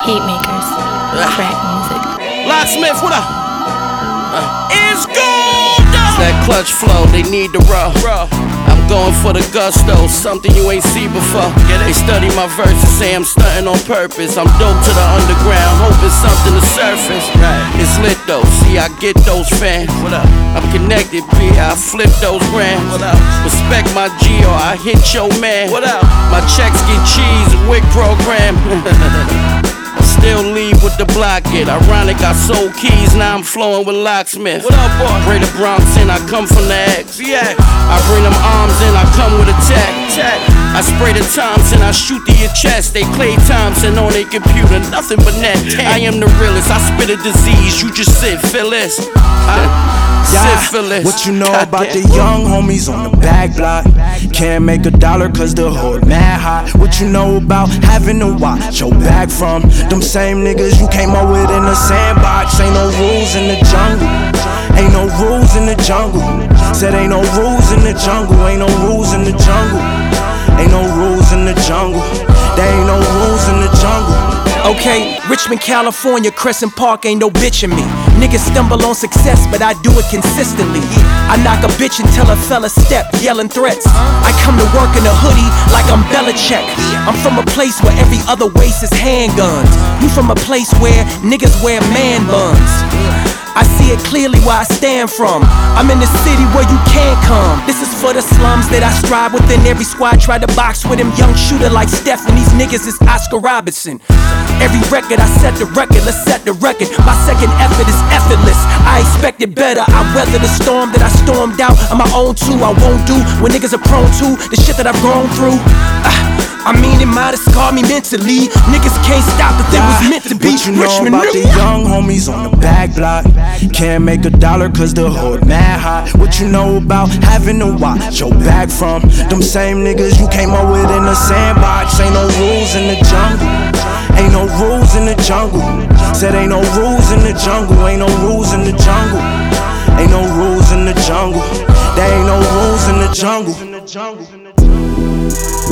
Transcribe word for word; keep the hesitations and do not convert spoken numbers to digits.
Heatmakers, track music. Locksmith, what up? Uh, it's gold! It's that clutch flow, they need the raw. I'm going for the gusto, something you ain't see before. They study my verses, say I'm stunting on purpose. I'm dope to the underground, hoping something to surface. It's lit though, see I get those fans. What up? I'm connected, B, I flip those grams. What up? Respect my G or I hit your man. What up? My checks get cheese, wick program. Still leave with the block it. Ironic, I sold keys, now I'm flowing with Locksmith. What up, boy? Bray the Bronx and I come from the X. Yeah. I bring them arms in, I come with a tech. tech. I spray the Thompson, I shoot to your chest. They Clay Thompson on their computer, nothing but net. I am the realest, I spit a disease, you just sit, feel this. Huh? Yeah, what you know God about damn. The young homies on the back block? Can't make a dollar cause the hood mad hot. What you know about having to watch your back from them same niggas you came up with in the sandbox? Ain't no rules in the jungle. Ain't no rules in the jungle. Said ain't no rules in the jungle. Ain't no rules in the jungle. Ain't no rules in the jungle. There ain't no rules in the jungle. Okay, Richmond, California, Crescent Park, ain't no bitch in me. Niggas stumble on success, but I do it consistently. I knock a bitch until a fella step, yelling threats. I come to work in a hoodie like I'm Belichick. I'm from a place where every other waist is handguns. You from a place where niggas wear man buns. I see it clearly where I stand from. I'm in the city where you can't come. This is for the slums that I strive within. Every squad try to box with him. Young shooter like Steph, and these niggas is Oscar Robertson. Every record I set the record, let's set the record. My second effort is effortless. I expected better. I weather the storm that I stormed out on my own too. I won't do what niggas are prone to. The shit that I've gone through. Uh, I mean, it might have scarred me mentally. Niggas can't stop the thing was meant to be. What you know Richmond about the young homies on the back block? Can't make a dollar cause the hood mad hot. What you know about having to watch your back from them same niggas you came up with in the sandbox? Ain't no rules in the jungle. Ain't no rules in the jungle. Said ain't no rules in the jungle. Ain't no rules in the jungle. Ain't no rules in the jungle. There ain't no rules in the jungle.